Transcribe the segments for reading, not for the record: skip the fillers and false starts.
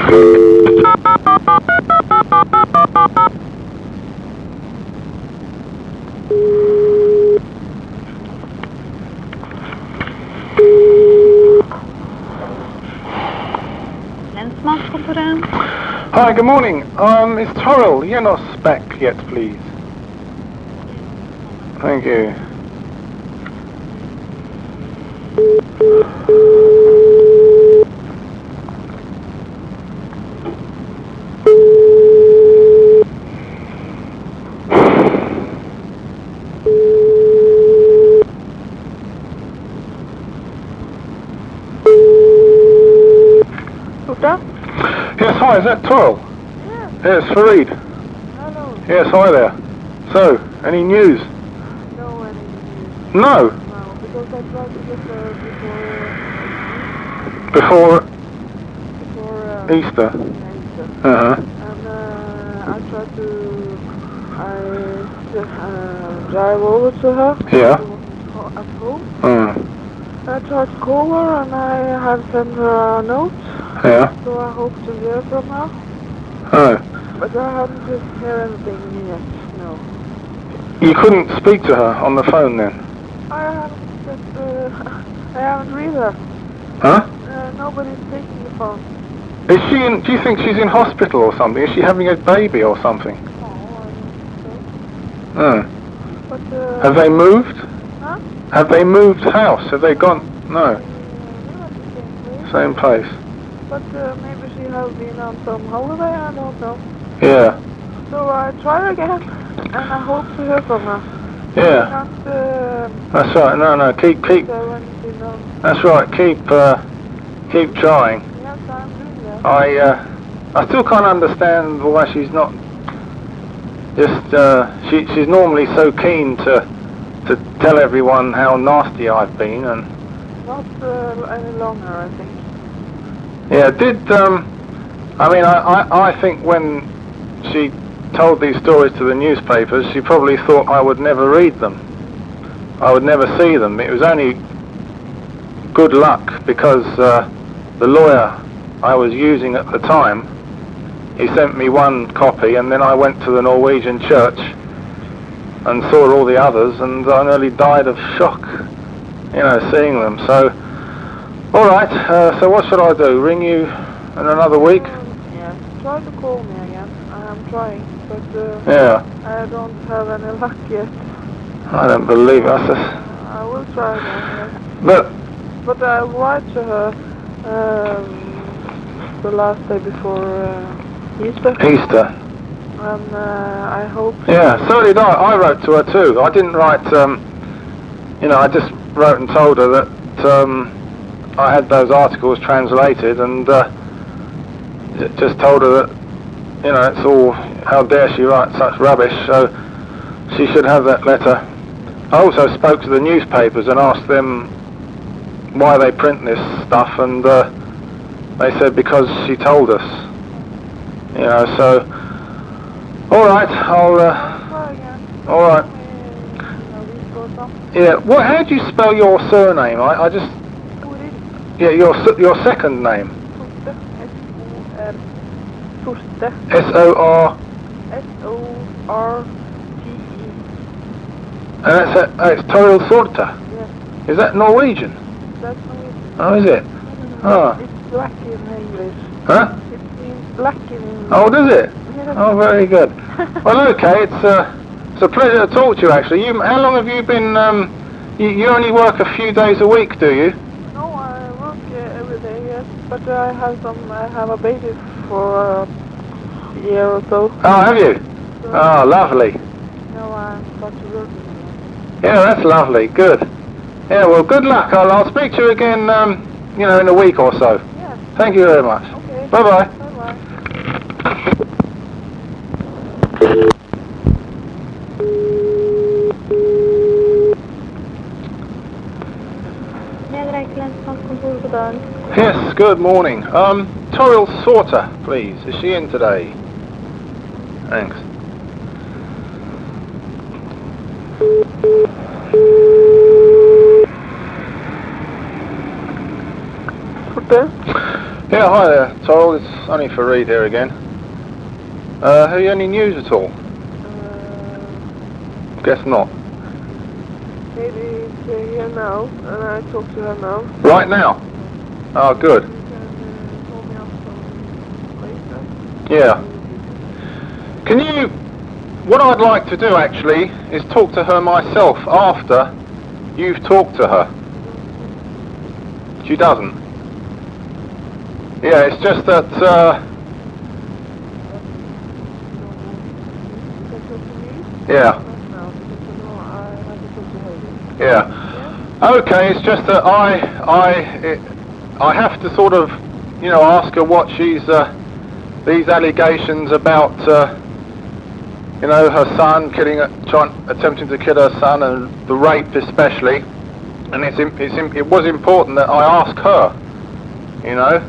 Hi, good morning. It's Toril. Jenos back yet, please? Thank you. Yes, hi, is that Toril? Yes. Yes, Farid. Hello. Yes, hi there. So, any news? No, any news. No. No, because I tried to get her Before before Easter? Easter. Uh-huh. And I tried to drive over to her. Yeah. She wasn't at home. Mm. I tried to call her and I have sent her a note. Yeah. So I hope to hear from her. Oh. But I haven't heard anything yet, no. You couldn't speak to her on the phone then? I haven't read her. Huh? Nobody's taking the phone. Is she in, do you think she's in hospital or something? Is she having a baby or something? No, I don't think so. Oh. But, Have they moved? Huh? Have they moved house? Have they gone? No. We're at the Same same place. place. But maybe she has been on some holiday, I don't know. Yeah. So I try again, and I hope to hear from her. Yeah. Not, That's right. No. Keep. That's right. Keep trying. Yes, I'm doing that. I still can't understand why she's not just. She's normally so keen to tell everyone how nasty I've been, and Not any longer, I think. yeah. I think when she told these stories to the newspapers, she probably thought I would never read them. I would never see them. It was only good luck because the lawyer I was using at the time, he sent me one copy, and then I went to the Norwegian church and saw all the others, and I nearly died of shock, seeing them. So, all right. So what should I do? Ring you in another week? Yeah, try to call me again. I am trying, but Yeah. I don't have any luck yet. I don't believe it. I will try again, yes. But I write to her the last day before Easter. Easter. And I hope... Yeah, so did I. I wrote to her too. I didn't write, I just wrote and told her that I had those articles translated, and just told her that, it's all, how dare she write such rubbish, so she should have that letter. I also spoke to the newspapers and asked them why they print this stuff, and they said because she told us. So all right, I'll try again. all right. Yeah, how do you spell your surname? I just yeah, your second name. Sorte. S-O-R. S-O-R-T-E. And it's Toril Sorta. Yes. Is that Norwegian? That's Norwegian. Oh, is it? No, it's black in English. Huh? It means black in English. Oh, does it? Yes. Oh, very good. Well, okay, it's a pleasure to talk to you, actually. How long have you been, you only work a few days a week, do you? No, I work every day, yes. But I have a baby for a year or so. Oh, have you? So Oh, lovely. now I'm start to work again. Yeah, that's lovely. Good. Yeah, well, good luck. I'll speak to you again, in a week or so. Yes. Thank you very much. Okay. Bye-bye. Bye-bye. Yes, good morning. Toril Sorta, please. Is she in today? Thanks. Sorte? Yeah, hi there, Toril. It's only Fareed here again. Have you any news at all? Guess not. Maybe it's here now, and I talk to her now. Right now? Oh, good. You can call me up some later. Yeah. Can you... What I'd like to do, actually, is talk to her myself after you've talked to her. She doesn't. Yeah, it's just that, You can talk to me? yeah, Not now, because you know I have to talk to her. yeah. Okay, it's just that I have to sort of, you know, ask her what she's, these allegations about, you know, her son attempting to kill her son, and the rape especially. And it was important that I ask her, you know.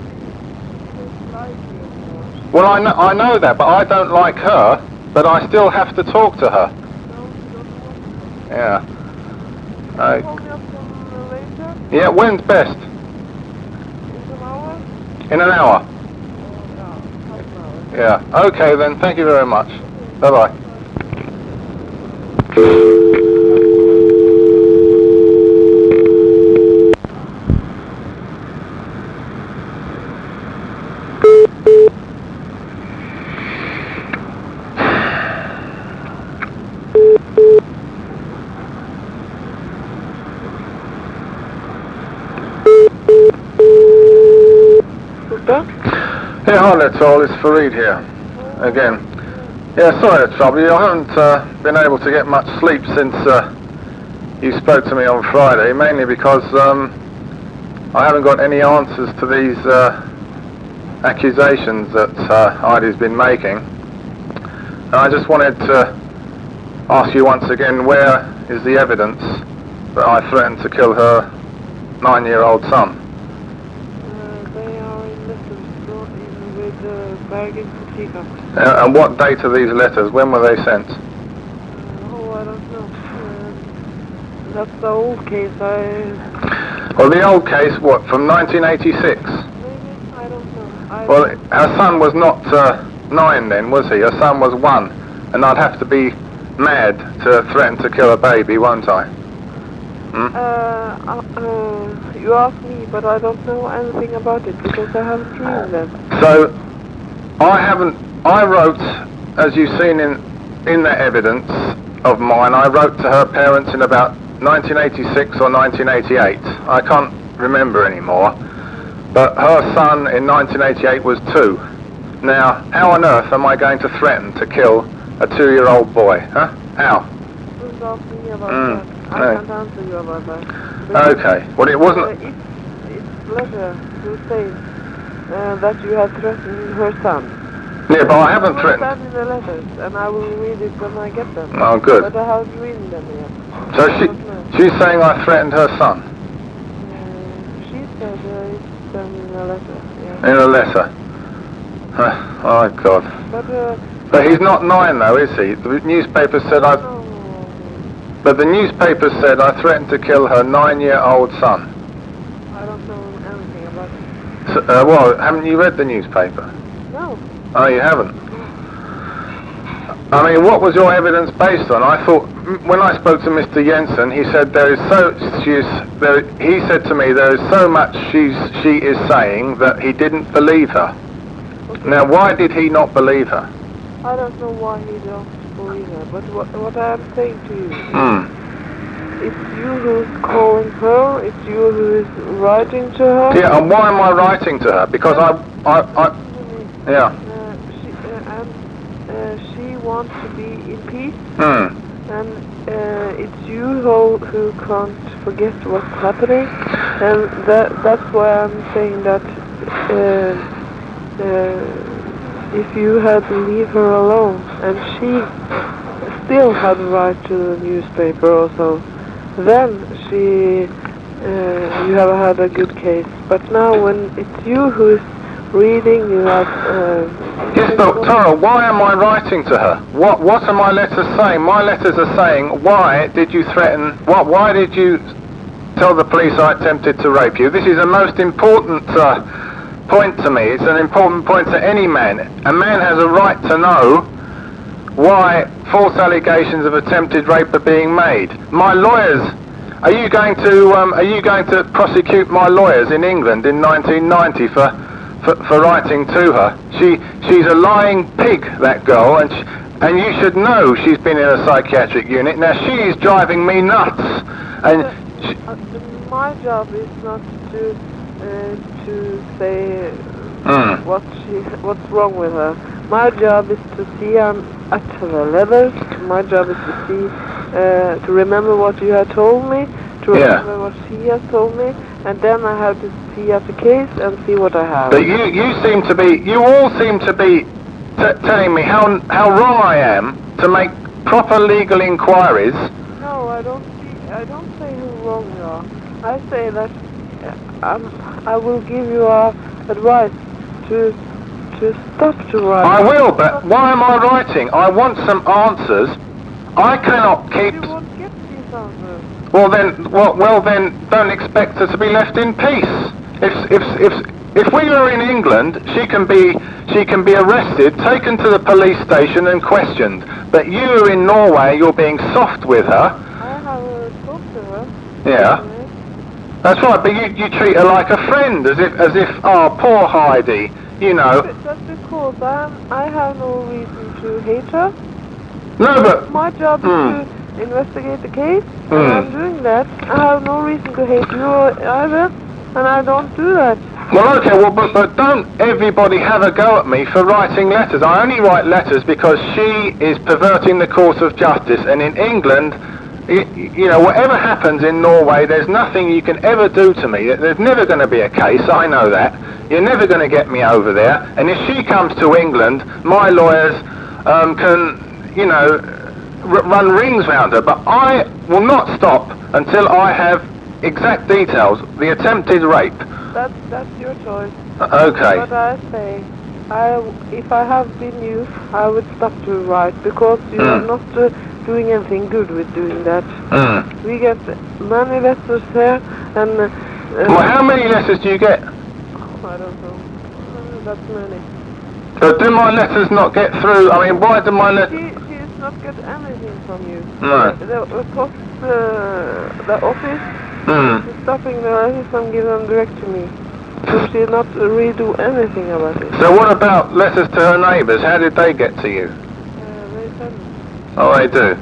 Well, I know that, but I don't like her, but I still have to talk to her. Yeah. Call me up some later? Yeah, when's best? In an hour? In an hour? Yeah, half an hour. Yeah. Okay then, thank you very much. Bye-bye. Yeah, hi there, Toril. It's Fareed here again. Yeah, sorry to trouble you. I haven't been able to get much sleep since you spoke to me on Friday, mainly because I haven't got any answers to these accusations that Heidi's been making. And I just wanted to ask you once again, where is the evidence that I threatened to kill her 9-year-old son? They are in letters brought in with Bergen Fortica. And what date are these letters? When were they sent? Oh, I don't know. That's the old case. Well, the old case, what, from 1986? Maybe, I don't know. Well, her son was not 9 then, was he? Her son was 1. And I'd have to be mad to threaten to kill a baby, won't I? You asked me, but I don't know anything about it because I haven't seen them. So, I wrote, as you've seen in the evidence of mine, I wrote to her parents in about 1986 or 1988. I can't remember anymore. But her son in 1988 was 2. Now, how on earth am I going to threaten to kill a 2-year-old boy? Huh? How? Don't ask me about that. I can't answer you about that. Okay. Well, it wasn't... It's letter to say that you have threatened her son. Yeah, but I haven't threatened... I will send in the letters, and I will read it when I get them. Oh, good. But I haven't read them yet. So she's saying I threatened her son? She said it's done in a letter, yeah. In a letter? Oh, God. But he's not 9, though, is he? The newspaper said I... No. But the newspaper said I threatened to kill her 9-year-old son. I don't know anything about it. So, well, haven't you read the newspaper? No. Oh, you haven't? I mean, what was your evidence based on? I thought, when I spoke to Mr. Jensen, he said he said to me there is so much she is saying that he didn't believe her. Okay. Now, why did he not believe her? I don't know why he don't believe her, but what I am saying to you, it's you who's calling her, it's you who is writing to her. Yeah, and why am I writing to her? Because yeah. She wants to be in peace, and it's you who can't forget what's happening, and that's why I'm saying that if you had to leave her alone, and she still had the right to the newspaper also, then you have had a good case. But now when it's you who is reading, you have... Yes, but Tara, why am I writing to her? What are my letters saying? My letters are saying, why did you threaten... Why did you tell the police I attempted to rape you? This is a most important point to me. It's an important point to any man. A man has a right to know why false allegations of attempted rape are being made. My lawyers, are you going to prosecute my lawyers in England in 1990 for writing to her? She's a lying pig, that girl, and you should know she's been in a psychiatric unit. Now she is driving me nuts. And my job is not to say what's wrong with her. My job is to see at her letters. My job is to see, to remember what you have told me, to remember what she has told me, and then I have to see at the case and see what I have. But you all seem to be telling me how wrong I am to make proper legal inquiries. No, I don't say how wrong you are. I say that I will give you advice to stop to write. I will, but why am I writing? I want some answers. I cannot keep. You won't get these answers. Well then, don't expect her to be left in peace. If we were in England, she can be arrested, taken to the police station and questioned. But you are in Norway. You're being soft with her. I have talked to her. Yeah. That's right, but you treat her like a friend, as if oh, poor Heidi, you know. But that's because I have no reason to hate her. No, but my job is to investigate the case, and I'm doing that. I have no reason to hate you either, and I don't do that. Well, okay, but don't everybody have a go at me for writing letters. I only write letters because she is perverting the course of justice, and in England, you know, whatever happens in Norway, there's nothing you can ever do to me. There's never going to be a case, I know that. You're never going to get me over there. And if she comes to England, my lawyers can, you know, run rings round her. But I will not stop until I have exact details. The attempted rape. That's your choice. Okay. But I say, if I have been you, I would stop to write, because you are not doing anything good with doing that. We get many letters here, and... well, how many letters do you get? I don't know. That's many. So do my letters not get through? I mean, why do my letters... She does not get anything from you. No. The office is stopping the letters and giving them direct to me. So she not redo anything about it. So what about letters to her neighbours? How did they get to you? They send them. Oh, they do.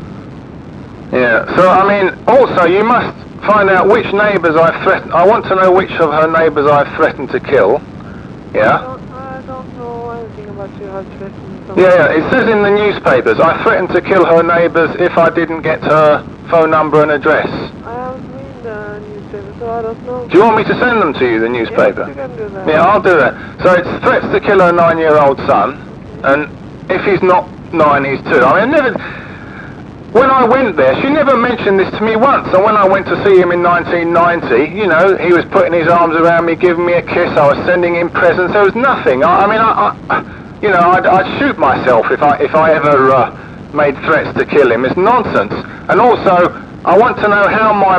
Yeah. So I mean, also you must find out which neighbours I've threatened. I want to know which of her neighbours I've threatened to kill. Yeah. I don't know anything about you. I've threatened someone. Yeah. It says in the newspapers I threatened to kill her neighbours if I didn't get her phone number and address. I haven't read the newspaper, so I don't know. Do you want me to send them to you, the newspaper? Yes, you can do that. Yeah, I'll do that. So it's threats to kill her 9-year-old son, and if he's not 9, he's 2. I mean, when I went there, she never mentioned this to me once. And when I went to see him in 1990, you know, he was putting his arms around me, giving me a kiss. I was sending him presents. There was nothing. You know, I'd shoot myself if I ever made threats to kill him. It's nonsense. And also, I want to know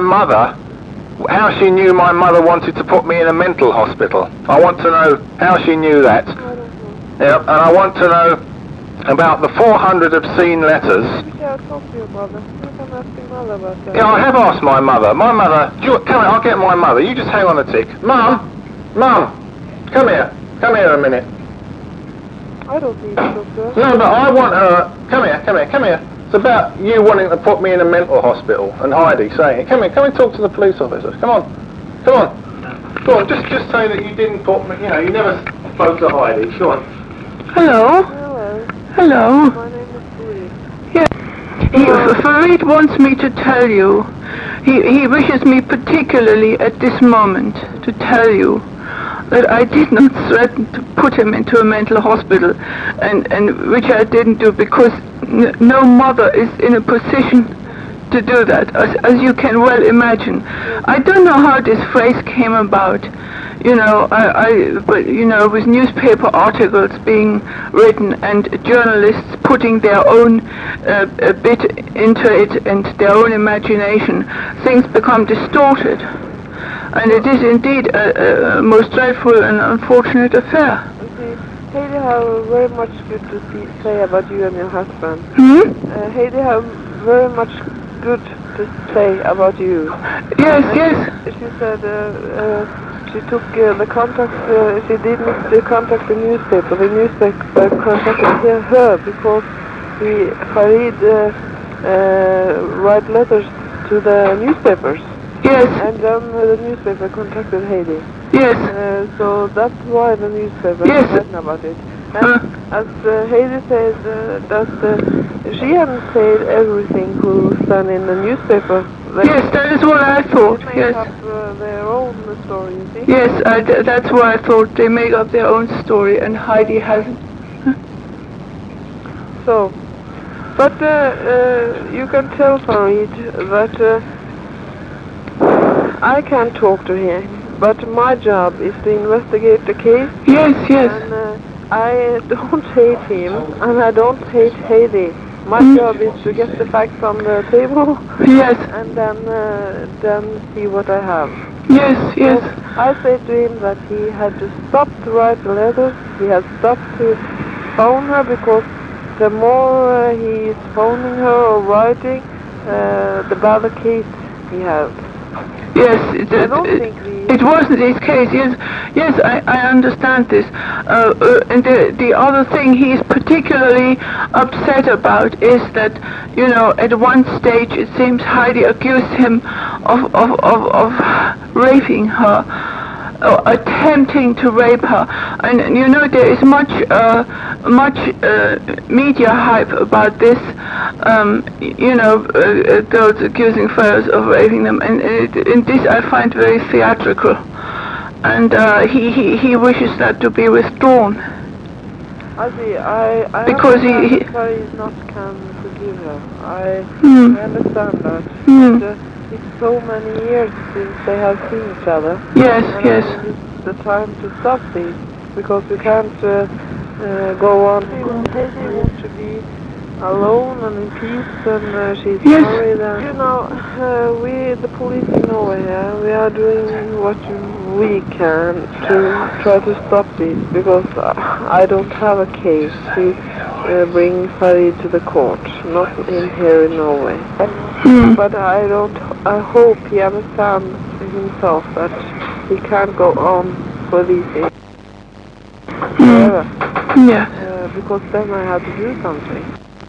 how she knew my mother wanted to put me in a mental hospital. I want to know how she knew that. I don't know. Yeah, and I want to know about the 400 obscene letters. Maybe I'll talk to your mother. You can ask your mother about that. Yeah, I have asked my mother. My mother... Come here, I'll get my mother. You just hang on a tick. Mum! Come here. Come here a minute. I don't need to talk to her. No, but I want her... Come here. It's about you wanting to put me in a mental hospital, and Heidi saying, come and talk to the police officers. Come on. Go on, just say that you didn't put me... You know, you never spoke to Heidi. Go on. Hello? Hello? My name is Farid. Yeah. Farid wants me to tell you. He wishes me particularly at this moment to tell you that I did not threaten to put him into a mental hospital, and which I didn't do because no mother is in a position to do that, as you can well imagine. I don't know how this phrase came about. You know, but you know, with newspaper articles being written and journalists putting their own bit into it and their own imagination, things become distorted. And it is indeed a most dreadful and unfortunate affair. You see, Heidi have very much good to say about you and your husband. Heidi have very much good to say about you. Yes, and yes. She said she took the contact, she didn't contact the newspaper. The newspaper contacted her because Farid write letters to the newspapers. Yes. And then the newspaper contacted Heidi. Yes. So that's why the newspaper Yes. is writing about it. And as Heidi said, that she hadn't said everything who's done in the newspaper. Yes, that is what I thought. They make Yes. up their own story, you see. Yes, that's what I thought. They make up their own story, and Heidi hasn't. So, but you can tell Farid that I can't talk to him, but my job is to investigate the case. Yes, yes. And I don't hate him, and I don't hate Heidi. My job is to get the facts on the table. Yes. And then see what I have. Yes, yes. So I say to him that he had to stop to write the letters. He has stopped to phone her because the more he is phoning her or writing, the better case he has. Yes, I don't think it wasn't his case. Yes, I understand this. And the other thing he's particularly upset about is that, you know, at one stage it seems Heidi accused him of raping her, or attempting to rape her. And you know, there is much media hype about this. You know, those accusing fellows of raping them, and this I find very theatrical. And he wishes that to be withdrawn. I see. I Because understand why he's not can forgive her. I understand that. But, it's so many years since they have seen each other. Yes, and yes. It's the time to stop this, because we can't go on. She wants to be alone and in peace, and she's married. And, you know, we, the police in Norway, we are doing what we can to try to stop this, because I don't have a case to bring Farid to the court, not in here in Norway. But I hope he understands himself that he can't go on for these things forever. Yeah. Because then I have to do something.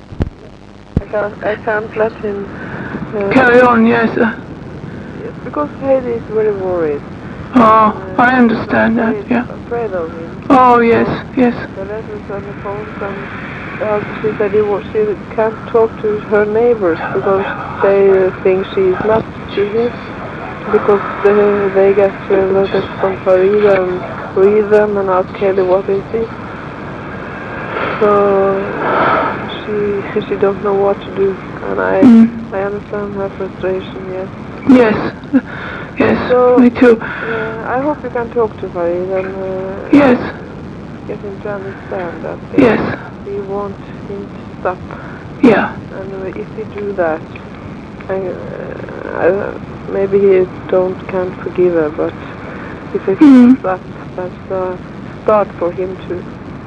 I can't let him Carry on, yes. Yes, because Heidi is very worried. Oh, I understand that, yeah. Afraid of him. Oh, yes, yes. The letters on the phone, she said she can't talk to her neighbors because they think she's not cheating, because they get letters from Farid and read them and ask Heidi what is it. So she don't know what to do, and I understand her frustration. Yes. Yes. Yes. So, me too. I hope you can talk to Farid and Yes. get him to understand that. Yes. We want him to stop. Yeah. And if we do that, maybe he can't forgive her, but if he stops, that's a start for him to,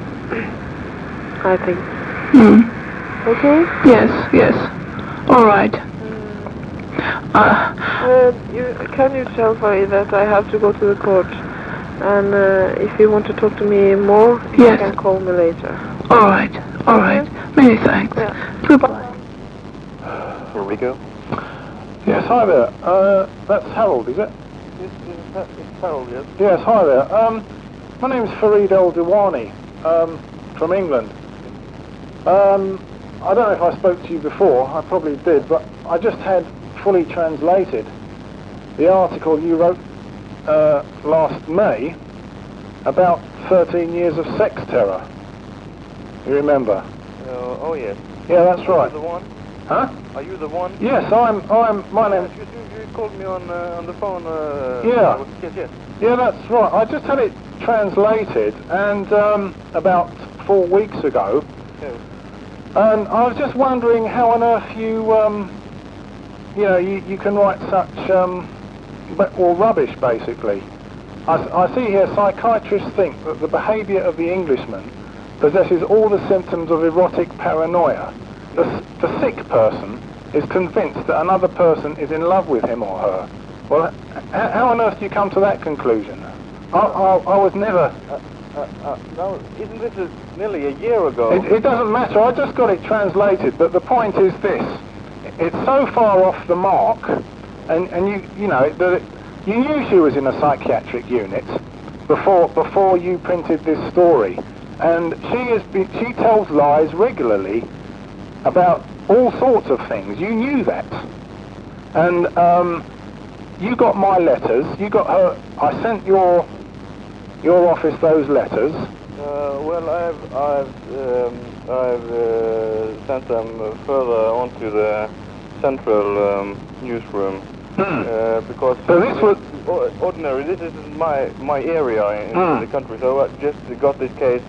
I think. Okay? Yes, yes. All right. Can you tell Farid that I have to go to the court, and if you want to talk to me more, you can call me later. All right, all right. Many thanks. Yeah. Goodbye. Here we go. Yes, hi there. That's Harold, is it? It's Harold, yes. Yes, hi there. My name's Farid El Diwani, from England. I don't know if I spoke to you before, I probably did, but I just had fully translated the article you wrote last May about 13 years of sex terror. You remember? Oh yes. Yeah, that's right. Are you the one? Huh? Are you the one? Yes, my name... You called me on the phone. Yeah. Yes. Yeah, that's right. I just had it translated, and about 4 weeks ago. Yes. And I was just wondering how on earth you, you know, you can write such or rubbish, basically. I see here psychiatrists think that the behaviour of the Englishman possesses all the symptoms of erotic paranoia. The sick person is convinced that another person is in love with him or her. Well, how on earth do you come to that conclusion? I was never... No, isn't this nearly a year ago? It doesn't matter, I just got it translated, but the point is this. It's so far off the mark, and you know, that you knew she was in a psychiatric unit before you printed this story. And she tells lies regularly about all sorts of things. You knew that. And you got my letters, you got her, I sent your office those letters. Well, I've sent them further onto the central newsroom because So this was ordinary. This is my area in the country. So I just got this case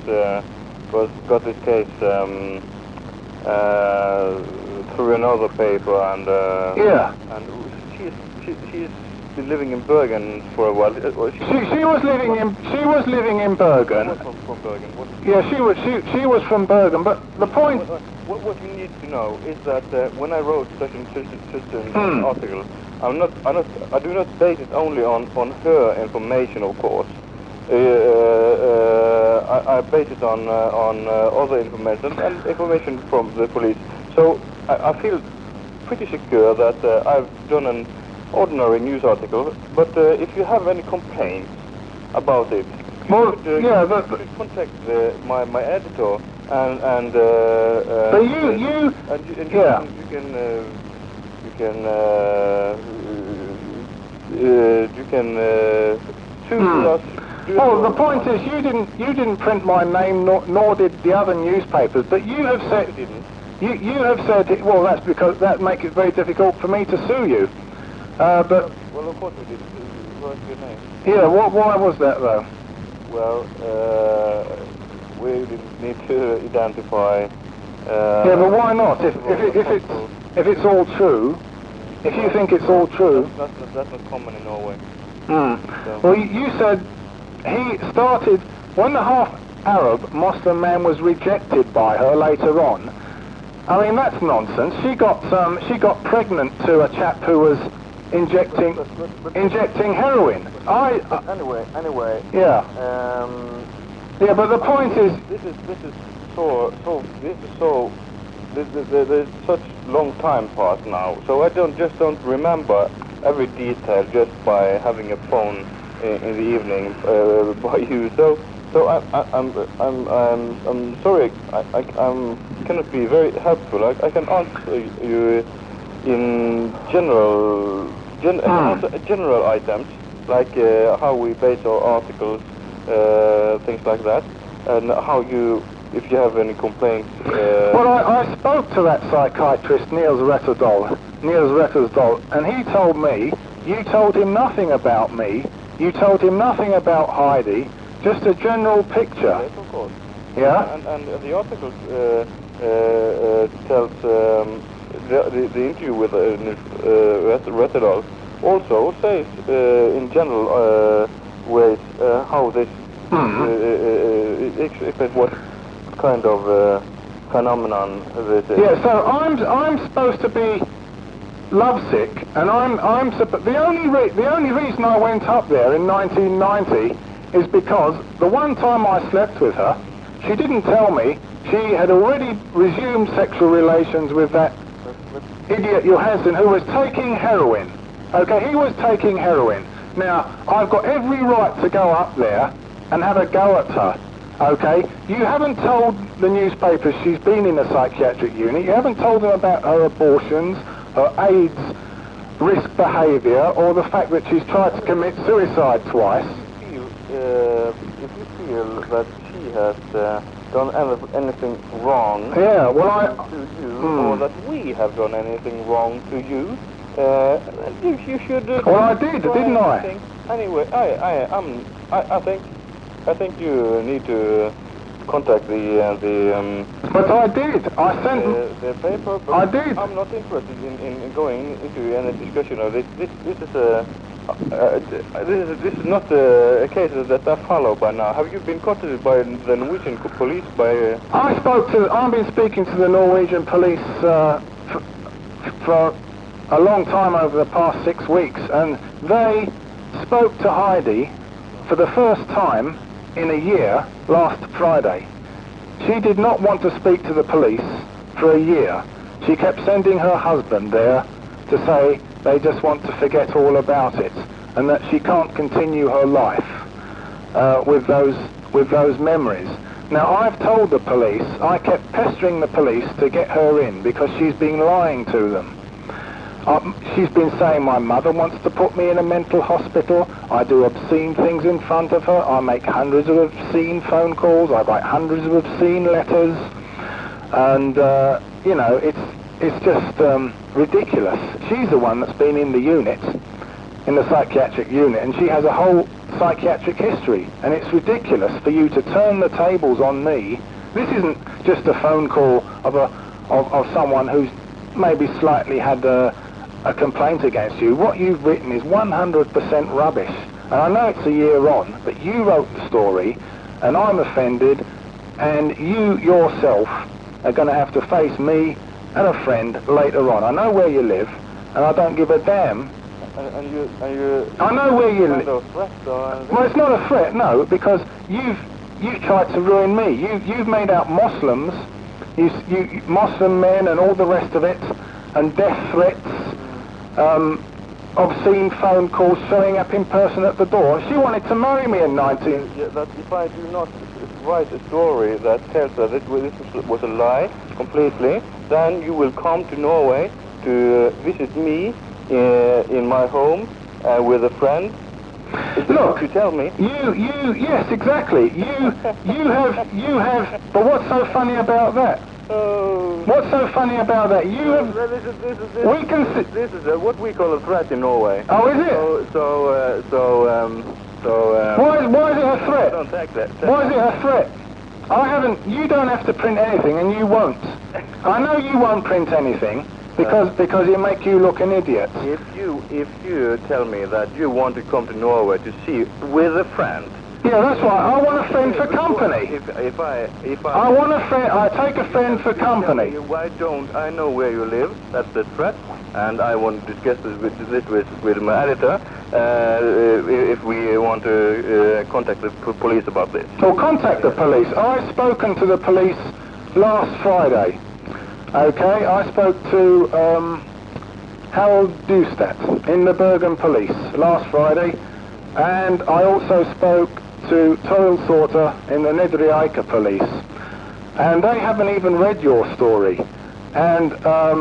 through another paper, and yeah. And she's been living in Bergen for a while. She was living in Bergen. From Bergen. Yeah, she was from Bergen. But the point. What you need to know is that when I wrote such an article, I do not base it only on her information, of course. I base it on other information and information from the police. So I feel pretty secure that I've done an ordinary news article. But if you have any complaints about it, you should contact my editor and but you can sue us. Well, the point is, you didn't print my name, nor did the other newspapers. But you have said you have said, well, that's because that makes it very difficult for me to sue you. But well, of course we did. What's your name? Yeah. Why was that though? Well, we need to identify. Yeah, but why not? If it's all true, if you think it's all true. That's not common in Norway. So. Well, you said he started when the half-Arab Muslim man was rejected by her later on. I mean, that's nonsense. She got pregnant to a chap who was injecting heroin. Anyway. Yeah. Yeah, but the point is. There's such long time past now, so I don't remember every detail just by having a phone in the evening by you. So I'm sorry. I cannot be very helpful. I can answer you in general items like how we base our articles, things like that, and how you. If you have any complaints... Well, I spoke to that psychiatrist, Niels Rettersdal, and he told me, you told him nothing about me, you told him nothing about Heidi, just a general picture. Yes, of course. Yeah? And the article tells the interview with Rettersdal also says in general ways how this... what kind of phenomenon this is. Yeah, so I'm supposed to be lovesick, and the only reason I went up there in 1990 is because the one time I slept with her, she didn't tell me she had already resumed sexual relations with that idiot Johansson who was taking heroin. Okay, he was taking heroin. Now, I've got every right to go up there and have a go at her. Okay, you haven't told the newspapers she's been in a psychiatric unit, you haven't told them about her abortions, her AIDS risk behaviour, or the fact that she's tried to commit suicide twice. If you feel that she has done anything wrong to you, or that we have done anything wrong to you, you should... well, I did, didn't I? Anyway, I think you need to contact the But I did. I sent the paper. But I did. I'm not interested in going into any discussion of this. This is a This is not a case that I follow by now. Have you been contacted by the Norwegian police? I've been speaking to the Norwegian police for a long time over the past 6 weeks, and they spoke to Heidi for the first time in a year last Friday. She did not want to speak to the police for a year. She kept sending her husband there to say they just want to forget all about it, and that she can't continue her life with those memories. Now, I've told the police, I kept pestering the police to get her in because she's been lying to them. She's been saying my mother wants to put me in a mental hospital. I do obscene things in front of her. I make hundreds of obscene phone calls. I write hundreds of obscene letters. And, you know, it's just ridiculous. She's the one that's been in the unit, in the psychiatric unit, and she has a whole psychiatric history. And it's ridiculous for you to turn the tables on me. This isn't just a phone call of someone who's maybe slightly had a complaint against you. What you've written is 100% rubbish. And I know it's a year on, but you wrote the story, and I'm offended, and you yourself are going to have to face me and a friend later on. I know where you live, and I don't give a damn. And you I know where you live. Well, it's not a threat, no, because you've tried to ruin me. You've made out Muslims, you Muslim men and all the rest of it, and death threats, obscene phone calls showing up in person at the door. She wanted to marry me in 19... Yeah, that if I do not write a story that tells her that this was a lie completely, then you will come to Norway to visit me in my home with a friend. Look, you tell me. Yes, exactly. You have. But what's so funny about that? What's so funny about that? You have. We can. This is what we call a threat in Norway. Oh, is it? Why is it a threat? Don't take that. Why is it a threat? I haven't. You don't have to print anything, and you won't. I know you won't print anything. Because it make you look an idiot. If you tell me that you want to come to Norway to see with a friend. Yeah, that's right. I want a friend for company. If I I want a friend. I take a friend for company. Why don't I know where you live? That's the threat, and I want to discuss this with my editor. If we want to contact the police about this. Or contact the police. I've spoken to the police last Friday. Okay, I spoke to Harold Dustad in the Bergen Police last Friday, and I also spoke to Toil Sorter in the Nedre Eiker Police, and they haven't even read your story. And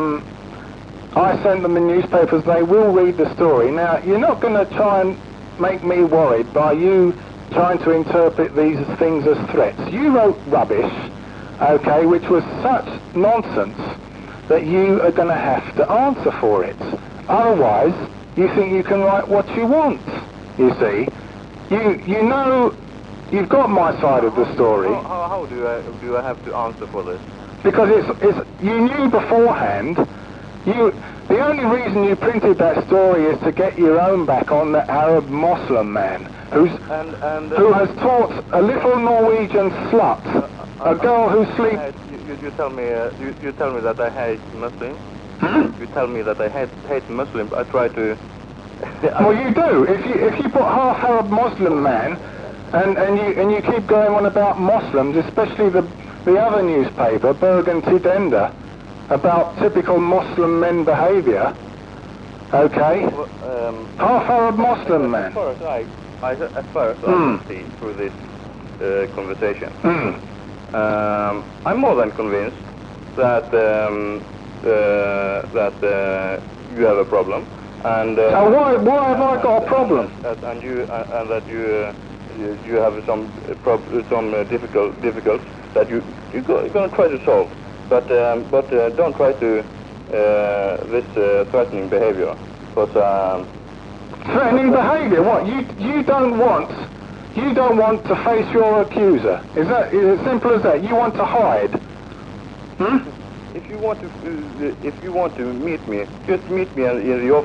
I sent them the newspapers. They will read the story. Now, you're not going to try and make me worried by you trying to interpret these things as threats. You wrote rubbish. Okay, which was such nonsense that you are going to have to answer for it. Otherwise, you think you can write what you want. You see, you know, you've got my side of the story. How do I have to answer for this? Because it's you knew beforehand. The only reason you printed that story is to get your own back on the Arab Muslim man who has taught a little Norwegian slut. A girl who sleeps. You tell me. You tell me that I hate Muslims. You tell me that I hate Muslims. I try to. Well, you do. If you put half Arab Muslim man, and you keep going on about Muslims, especially the other newspaper, Bergen Tidende, about typical Muslim men behaviour. Okay. Well, half Arab Muslim man. As far as I can see through this conversation. I'm more than convinced that you have a problem, and so why have I got a problem? And that you have some difficult that you're going to try to solve, but don't try to this threatening behavior, because threatening behavior. What you don't want. You don't want to face your accuser. Is it simple as that? You want to hide. If you want to meet me, just meet me in the office.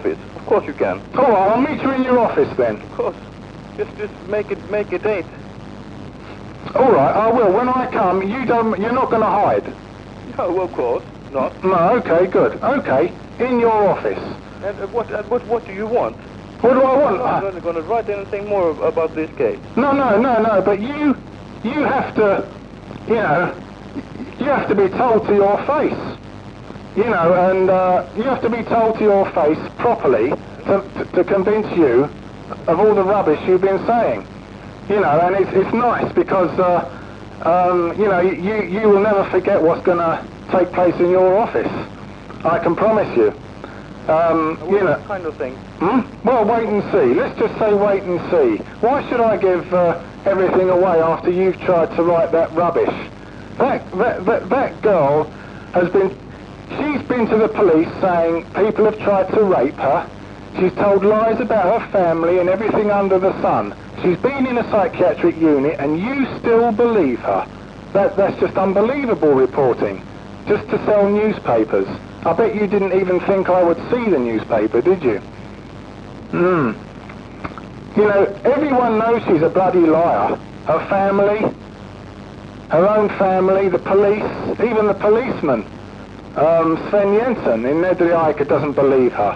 Of course you can. All right, I'll meet you in your office then. Of course. Just make a date. All right, I will. When I come, you're not going to hide. No, of course not. No, okay, good. Okay, in your office. And what do you want? What do I want? I'm not going to write anything more about this case. No, but you have to, you know, you have to be told to your face. You know, and you have to be told to your face properly to convince you of all the rubbish you've been saying. You know, and it's nice because, you know, you will never forget what's going to take place in your office. I can promise you. You know, what kind of thing? Well, wait and see. Let's just say wait and see. Why should I give everything away after you've tried to write that rubbish? That girl has been... She's been to the police saying people have tried to rape her. She's told lies about her family and everything under the sun. She's been in a psychiatric unit and you still believe her. That's just unbelievable reporting. Just to sell newspapers. I bet you didn't even think I would see the newspaper, did you? You know, everyone knows she's a bloody liar. Her family, her own family, the police, even the policeman. Sven Jensen in Nedre Eiker doesn't believe her.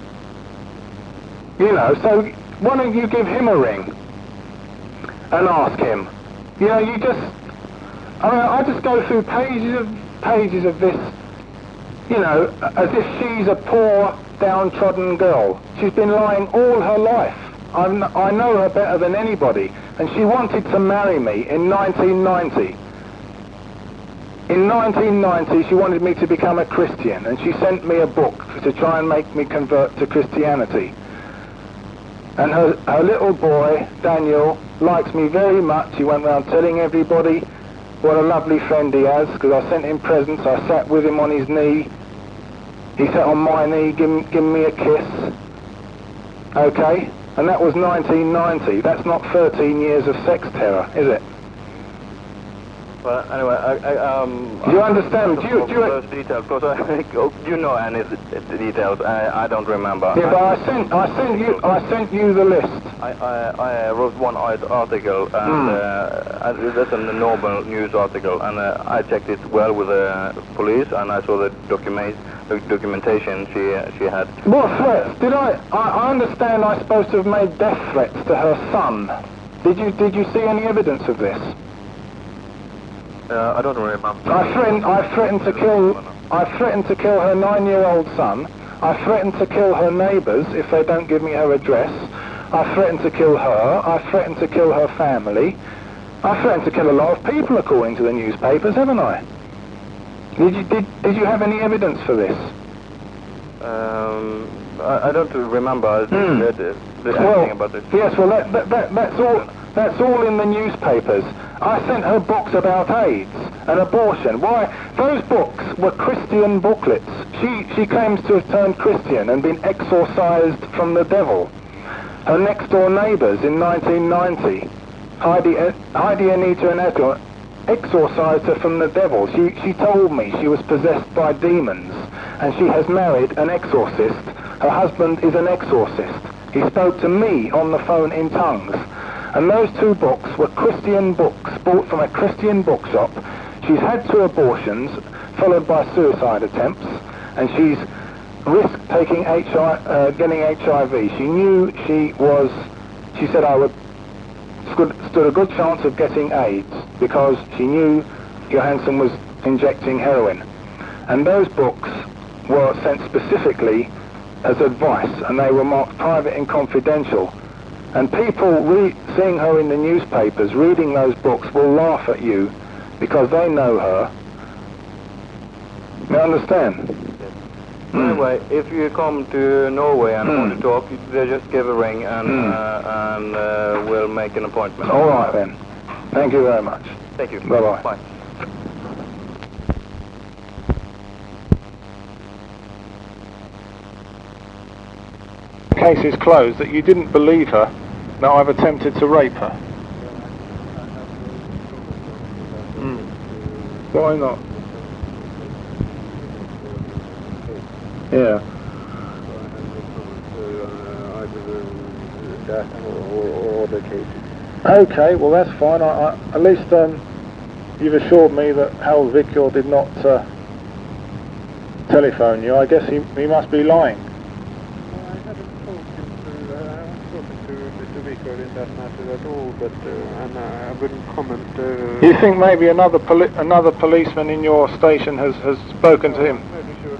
You know, so why don't you give him a ring and ask him? You know, you just... I just go through pages of this, you know, as if she's a poor, downtrodden girl. She's been lying all her life. I know her better than anybody, and she wanted to marry me in 1990. In 1990, she wanted me to become a Christian, and she sent me a book to try and make me convert to Christianity. And her little boy, Daniel, likes me very much. He went around telling everybody what a lovely friend he has, because I sent him presents. I sat with him on his knee. He sat on my knee, giving me a kiss. Okay? And that was 1990. That's not 13 years of sex terror, is it? Well, anyway, Do you understand? Do you those details? Because you know any details. I don't remember. Yeah, but I sent you the list. I wrote one article, and that's a normal news article, and I checked it well with the police, and I saw the documentation she had. What threats? Did I understand I'm supposed to have made death threats to her son. Did you see any evidence of this? I don't remember. I threatened to kill her 9-year-old son. I threatened to kill her neighbours if they don't give me her address. I threatened to kill her. I threatened to kill her family. I threatened to kill a lot of people according to the newspapers, haven't I? Did you have any evidence for this? I don't remember anything about this. Yes, well that's all in the newspapers. I sent her books about AIDS and abortion. Why? Those books were Christian booklets. She claims to have turned Christian and been exorcised from the devil. Her next-door neighbours in 1990, Heidi Anita and Ethel, exorcised her from the devil. She told me she was possessed by demons, and she has married an exorcist. Her husband is an exorcist. He spoke to me on the phone in tongues. And those two books were Christian books bought from a Christian bookshop. She's had 2 abortions, followed by suicide attempts, and she's risked taking getting HIV. She knew she said I stood a good chance of getting AIDS because she knew Johansson was injecting heroin. And those books were sent specifically as advice, and they were marked private and confidential. And people seeing her in the newspapers, reading those books, will laugh at you because they know her. You understand? Yes. Anyway, if you come to Norway and want to talk, they just give a ring and we'll make an appointment. All right then. Thank you very much. Thank you. Bye-bye. Bye. Case is closed that you didn't believe her, that I've attempted to rape her. Why not? Yeah. that or other cases. Okay, well that's fine. At least you've assured me that Harold Victor did not telephone you. I guess he must be lying. Well, I haven't spoken to Mr. Victor in that matter at all, but and I wouldn't comment. You think maybe another policeman in your station has spoken to him? I'm fairly sure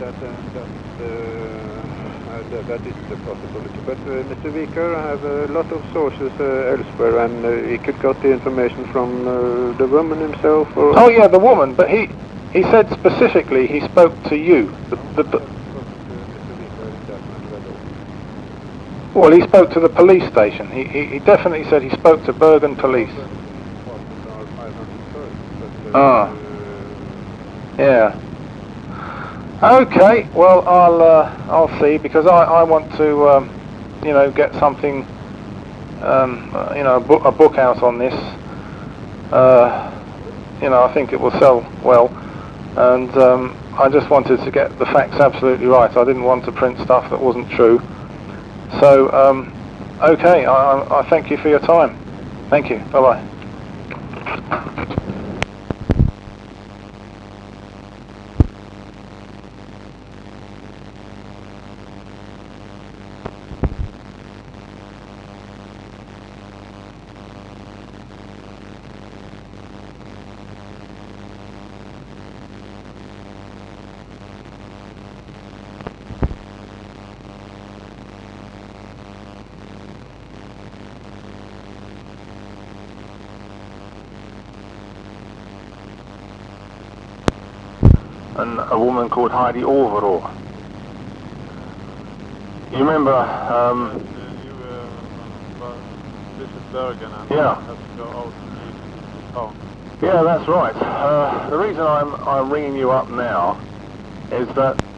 that is a possibility. But Mr. Victor has a lot of sources elsewhere, and he could got the information from the woman himself. Or Oh yeah, the woman. But he said specifically he spoke to you. Well, he spoke to the police station. He definitely said he spoke to Bergen Police. Ah. Yeah. Okay. Well, I'll see, because I want to you know, get something you know, a book out on this. You know, I think it will sell well, and I just wanted to get the facts absolutely right. I didn't want to print stuff that wasn't true. So, okay, I thank you for your time. Thank you. Bye-bye. And a woman called Heidi Overall. You remember? This is Bergen, and Yeah. have to go out to town. Yeah, that's right. The reason I'm ringing you up now is that